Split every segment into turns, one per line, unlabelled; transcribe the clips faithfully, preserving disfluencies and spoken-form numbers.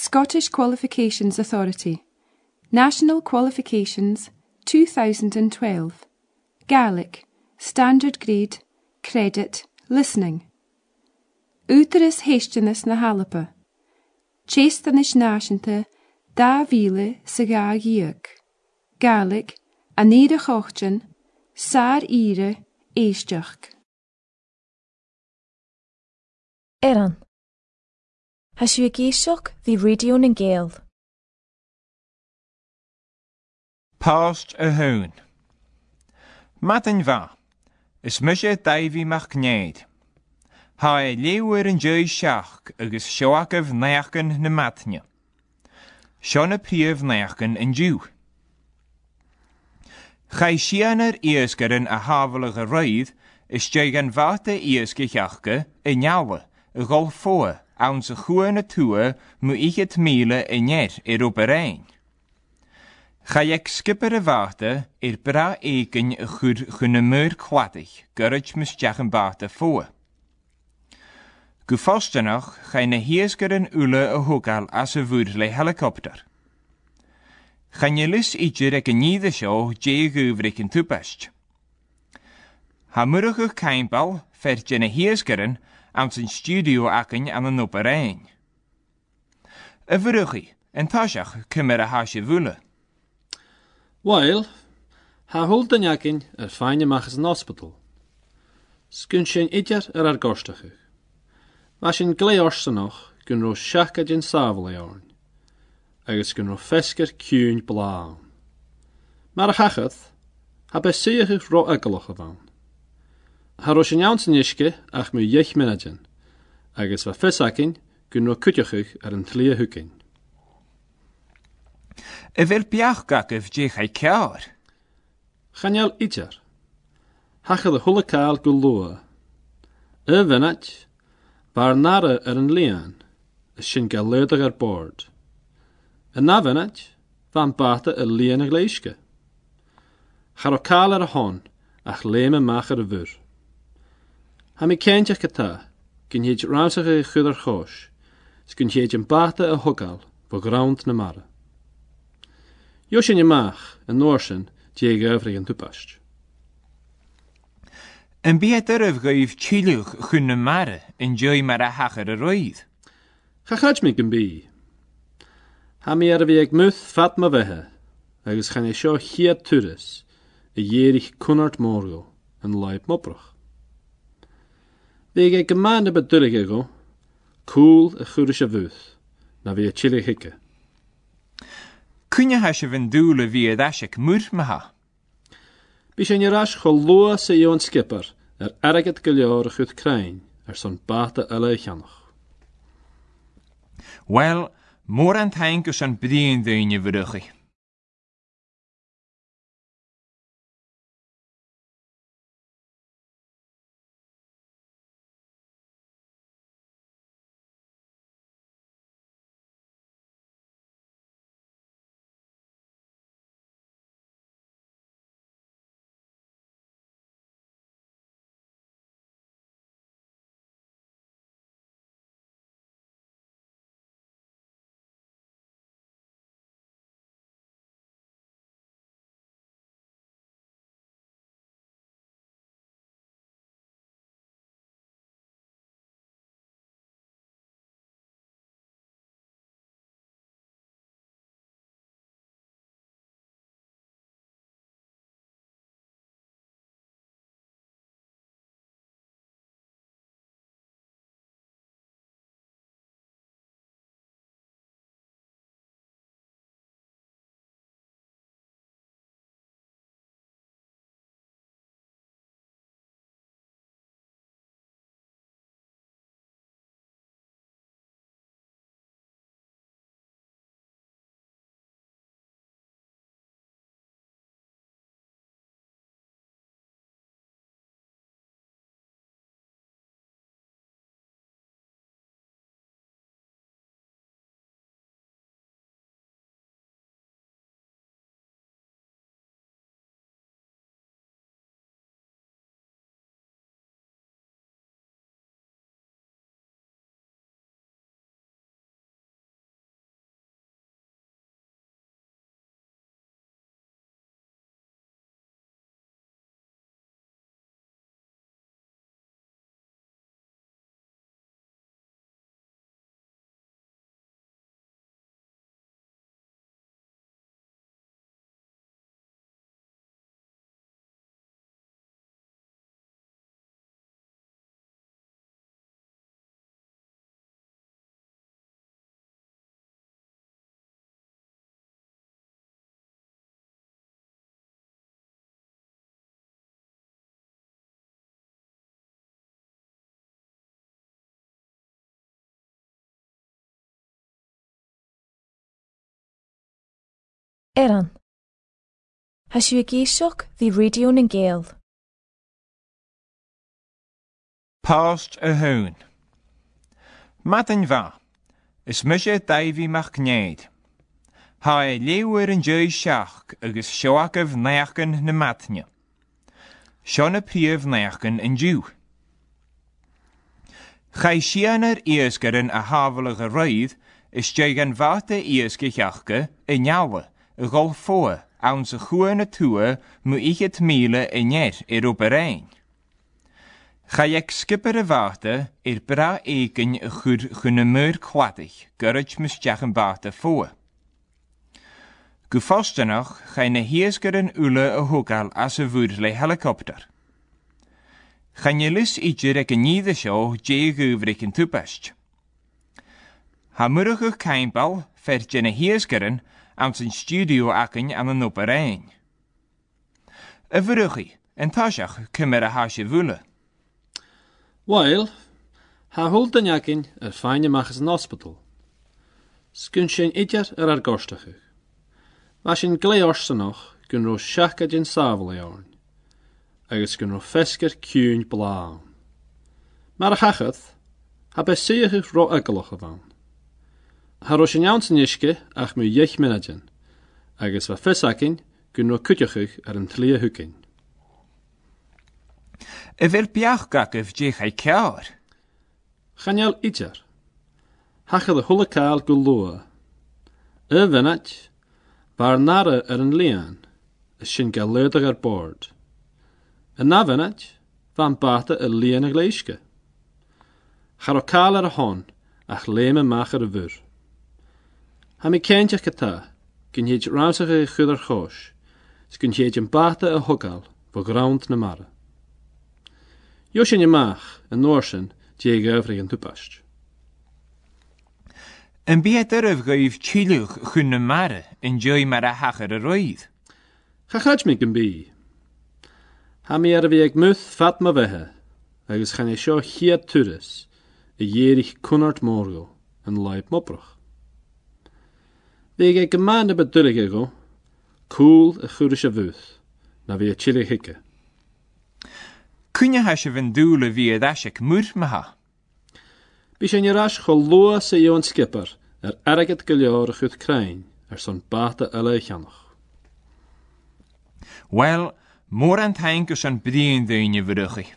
Scottish Qualifications Authority. National Qualifications two thousand twelve. Gaelic, Standard Grade, Credit, Listening. Útaras héisteannas na Hallapa. Chéstanis náisianta dá mhíle sa gá dhiac. Gaelic, Aníra Chochtan, Sár Ire, Éisteach.
Eran. Has you a géisioch the radio na Gael?
Past a hoon. Matin va, is misje Davy MacNeid. Ha e leeuwer en jui shach, agus shoakav neachken na matne. Shona priev neachken en jew. Gai shianer eeskeren a havelige ruid, is juigen vate eeske jachke, en jouwe, a gol voor, aan ze goeie toe, mu ik het miele en jet er op een. Ga ik skippere water, er bra eken goed gunemeur kwadig, gurrig misjachen water voor. Gu vastenach ga je heerskeren ule a hoekal as a voerle helikopter. Ga je lus ietsje rek een niede show, je guvrik in toepast. Ha murige keimbal, vert je heerskeren, aan zijn studio aken aan een operijn. A vurugi, en tashach, kummer hasje woele.
Weil, ha hult den jakin er feine machs an hospital. Skun sin idjar er ar gorstachig. Was sin glei orsanoch gun ro shaka jin savel eorn. Agus gun ro fesker kuyn blaam. Maar a chachad, ha be seigig ro egeloch van. Ha ro sin jaunsen iske ach mu jech menadjen. Agus va fesakin gun ro kutjachig er een tlie hukin.
E wil piachgakef je gai kaar.
Chanjal idjar. Hacha de hullekaal guloa. E venat, waar nare er een lean, is sin galeudig er boord. E na venat, van bate e leanig leiske. Charokal er a hon, ach leme macher a vur. Ha mi kentjach geta, gyn heet raamsige chudder choos, skyn heet een bate a hukal, vo ground na mare. Joshin je maag, en Noorsen, die gevrig en toepast.
En beter of geef chilug gunne mare, en joy maar a hacher roid.
Ga grats me kan bi. Ha mi er wie ik muth fat ma wehe, agus gaan je sjo hier turis, e jerig kunnert morgo, en leip moprach. Weeg ik een maande bedullig ego, cool e churische vuth, na wie chillig hikke.
Kun je hasje van doelen wie het asjek moer me ha?
Bis en je ras geloa se joon skipper, er erget geljorig uit krein, er son bate alle jannog.
Wel, more aan het henken son bedien in je verruggie.
Eran. Has u géisioch the radio in Gael?
Past a hoon. Matin va, is myshe daivi mach gneid. Ha e leeuwer en jui siach agus sioakev neachken na matne. Sian a priev neachken en jiw. Chai sianer eesgeren a havelige ruid is jeigen vate eesge jachke en jouwe, a gol foe, aan ze goeie toe mu ik het miele en jet er op een. Ga ik skippere warte er bra eken goed gunne meur kwadig, gurrich misjachen bate voor. Gu vaste nog, ga ne heesgeren ule a hogal as a voerle helikopter. Ga je lis ietsje reken niede show je guvriken toepast. Ha murige keimbal vert je ne heesgeren aan zijn studio aken aan een opperijn. A vurugi, en tajach kumere hasje vule.
Weil, ha hult den jakin er feine machs in hospital. Skun sin idjar er ar gorstachig. Was sin glei orsa noch, gun ro shaka din savel eorn. Agus gun ro fesker kuyn blaam. Maar a chachad, ha be seachig ro egeloch van. Ha ro sin jaunsen iske ach mu jech minadjen. Agus va fesakin gun ro kutjachig er een tlia hukin.
E wil biachgakef je gai kaar.
Chanel idjar. Hacha de hulle kaal gulloa. E venat, waar nare er een lian, is sin galeudig er boord. En na venat, van bate er lian gleiske. Charo kaal er a hon, ach leme macher a vur. Ha mi kentjach kata, gyn heet ramsige chudder choos, skyn heet een bate a hogal, vo ground na mare. Josje je maag, en noorsen, die gevrig en toepast.
En beter of geef chilug gunne mare, en joy maar a hachere roid.
Ga grats me bi. Ha mi er wie ik muth fat ma wehe, agus gaan je sjo hier turis, e jerig kunnert morgo, en leip moprach. Wie ik gemaande bedurige go, cool e churische vuth, na wie chillig hikke.
Kun je hasje van doelen wie het asjek moer me ha?
Bis je ras geloa se joon skipper, er erget geljorig ut krein, er son bate alle jannog.
Wel, more aan het henkers aan bediende in je verruggie.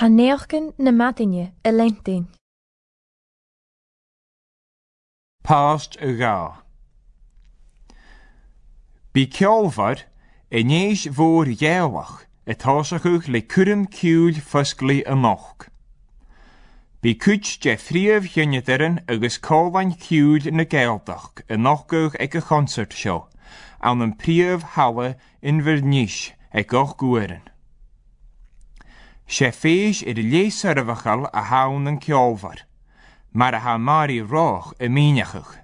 Ha neachgan na madinne y leintin.
Past y ga. Bí ceolfar, inéis fór géalach, y tásachwch le cwrym ciúl fysglu y moch. Bí cwch je friaf hynnydderen agos colfain ciúl na géaldach y nochgwch ag y concert sio, an yn priaf hawe in vernish ag och gweren. Se feis i'r leis syrfachal a hawn yn ceolfar, mar a ha mari roch y miniachwch.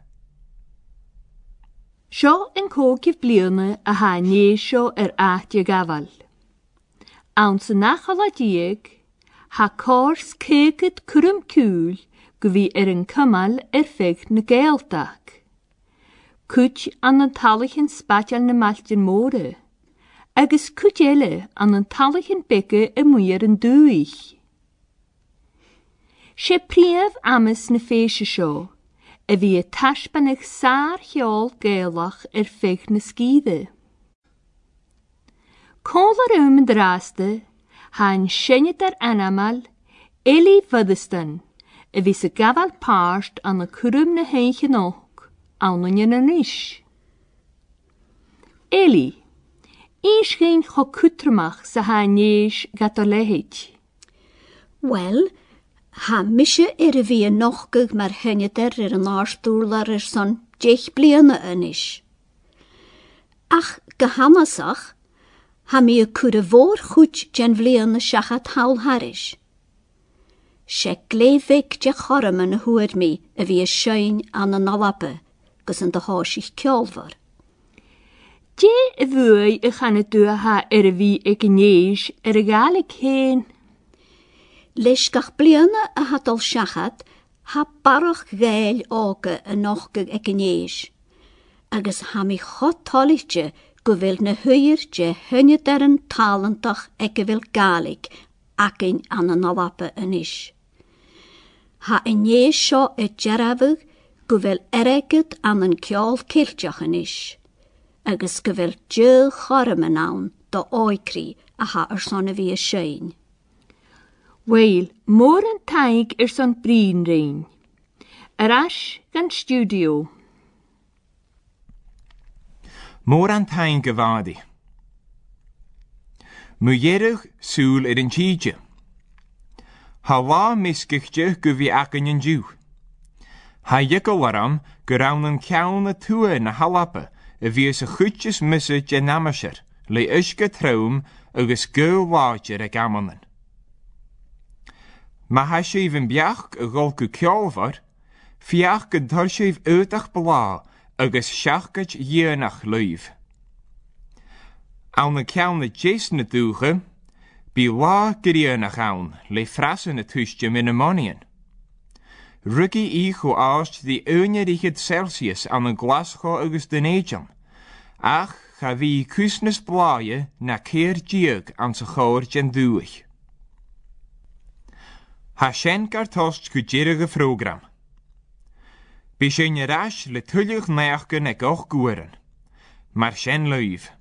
Sio yn cógif bliana a ha sio yr ahtio gafal. Awn sy'n nachol a dieg, ha cors cegyd cwrym cŵl gyfi er yn cymal er ffeg na geeldag. Cwt an yn talich yn spatial na maltyn môre, agos cwt ele an yn talich yn bege y mwyr yn dwych. Se priaf amas na feisio sio, y fi y tasbanig sa'r hiol geelach er ffeg na sgidde. Col ar ym yn draste, ha'n sienid ar anamal, Eli fyddystan, y fi sy gafal parst an y cwrym na heich yn och, awn yn yn ish. Eli, is geen cho cwtrmach sa ha'n neis gato lehid.
Wel, ha misje er y fi yn nochgwg mae'r hynnyder er yn arstwrlar er son deich bliana yn ish. Ach gehamasach, ha mi y cwr y fôr chwt gen flian y siachat hawl harish. Se glefig je chorym yn y hwyd mi y fi y sioen an y nolabe, gos yn dy hosich ceolfar.
Je y fwy y chan y dwy ha er y fi y gneis er y galig hen.
Leis gach bliana y hadol siachat, ha barach gael oge y nochgwg y gneis. Agos ha mi chod tolitje gwyfil na hwyr je hynnyder yn talentach ag gyfil galig ac ein an y nolabe yn ish. Ha yn ie sio y gerafwg gwyfil eregyd an yn ceol ciltiach yn ish. Agos gyfil dyl chorym yn awn do oicri a ha ar son y fi y sioen.
Wel, môr yn taig er son brin rein. Yr as gan studio.
Môr an tain gyfadi. Mwyerwch sŵl er yn tîdje. Ha la misgych gyfi ac yn yn diw. Ha ygol aram gyrawn yn cawn y tŵa na halape y fi ys y chwtjes mysa gen amasher le ysga trawm agos gyl lager ag amonan. Ma ha sef yn biach y golgw ceolfar, fiach gydol sef ydach bla agos siachgach ienach leif. Awn y cawn y jes na dŵche, bi la gyrienach awn le frasen y tŵstia min ammonian. Ryggi ich o aast di ynir ichyd Celsius an y glasgo agos dyn eijan, ach cha fi cwsnus blaie na ceir diag an sy chawr gen dŵich. Ha sien gartost gwydgerig y ffrogram. Bi sien yr as le tyllich neachgen ag och gweren, mar sien leif.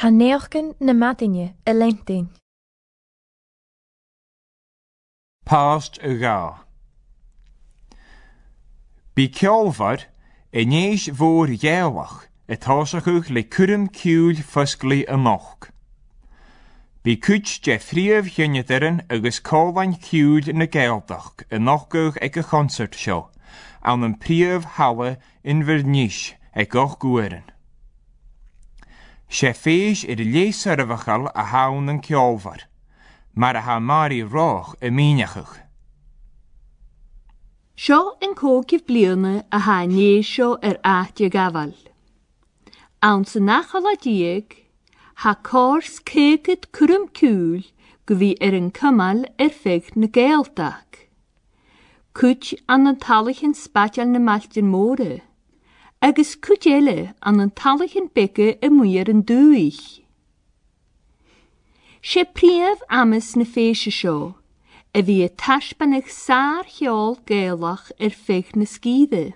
Ha neochgen na madinje y leintin.
Past y ga. Bí ceolfar, y nes fôr ielwach, y tosachwch le cwrym ciwl ffysglu y moch. Bí cwch je friaf hynnydderen agos colfain ciwl na geldach y nochgwch ag y concert show, an yn priaf hawa yn fyrnish ag och gweren. Se feis yr leis arfachal a hawn yn ceolfar, mar a ha mari roch y miniachwch.
Seo yn cógif bliana a ha nie seo ar ahtio gafal. Awn sy'n nachala dieg, ha cors cegyd cwrym cwl gyfi er yn cymal er ffeg na geeldag. Cwt an yn talich yn spatial na maltyn môre, agos cwt ele an yn talich yn bege y mwyr yn dwych. Se priaf amas na feisio seo, y fi y tasban eich sa'r hiol geelach er ffeg na sgidde.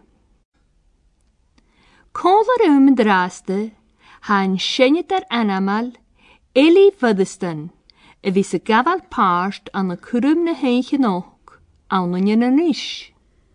Col ar ym yn draste, ha'n sienid ar anamal, Eli fyddystan, y fi sy gafal parst an y cwrym na heich yn och, awn yn yn ish.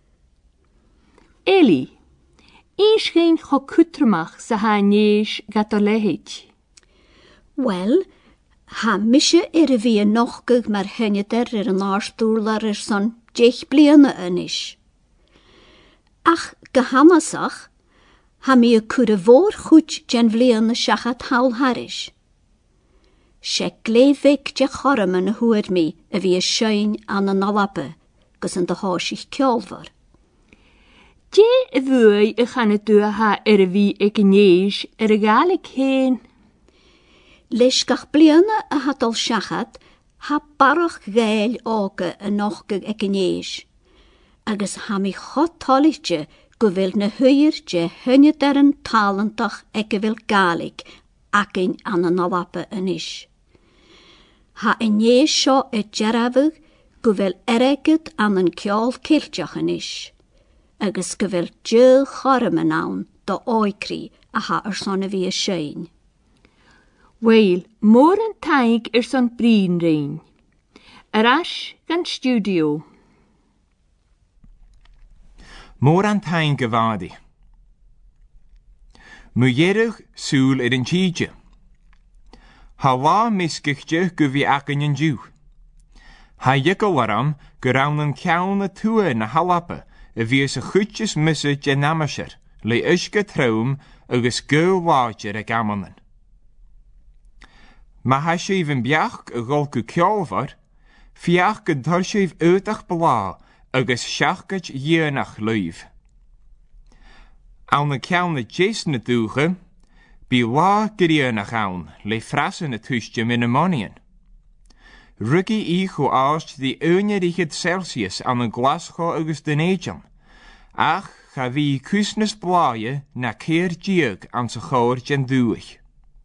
Eli, is geen cho cwtrmach sa ha'n neis gatolehid.
Wel, ha misje er y fi yn nochgwg mae'r hynnyder er yn arstwrlar er son deich bliana yn ish. Ach gehamasach, ha mi y cwr y fôr chwt gen flian y siachat hawl harish. Se glefig je chorym yn y hwyd mi y fi y sioen an y nolabe, gos yn dy hosich ceolfar.
Je y fwy y chan y dwy ha er y fi ag neis er y galig hen.
Leis gach bliana y hadol siachat, ha barach gael oga y nochgwg ag neis. Agos ha mi chotolitje gwyl na hwyr je hynnyder yn talentach ag gyfil galig ac ein an y nolabe yn ish. Ha yn ie sio y jarafwg gwyl eregyd an yn ciol ciltiach yn ish. Agos gyfil dyl chorym yn awn do oicri a ha ar son y fi y sioen.
Wel, môr yn taig er son brin rein. Yr as gan studio.
Môr an tain gyfadi. Mwyerwch sŵl yr yn tîdje. Ha la misgych gyfi ac yn yn diw. Ha ygol aram gyrawn yn cawn y tŵa na halapa y fi ys y chwtjes mysa genamasher le ysga trawm agos gyl wager ag amonan. Ma ha sef yn biach y golgw ceolfar, fiach gyntor sef ydach bla agos siachgach ienach lyf. Awn y cawn y jes na dwche, bi la gyrienach awn le frasen y tŵstia minimonian. Ryggi ich o aast di ynyer ichyd Celsius an y glasgo agos dyn eidjan, ach cha fi cwsnys blaie na ceir diag an sy chawr jen dwych.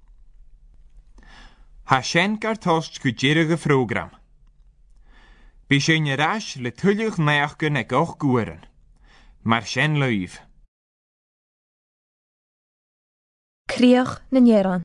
Ha sien gartost gwydgerig y ffrogram. Bi sien yr as le tyllich neachgen ag och gweren, mar sien lyf.
Criach na Nieran.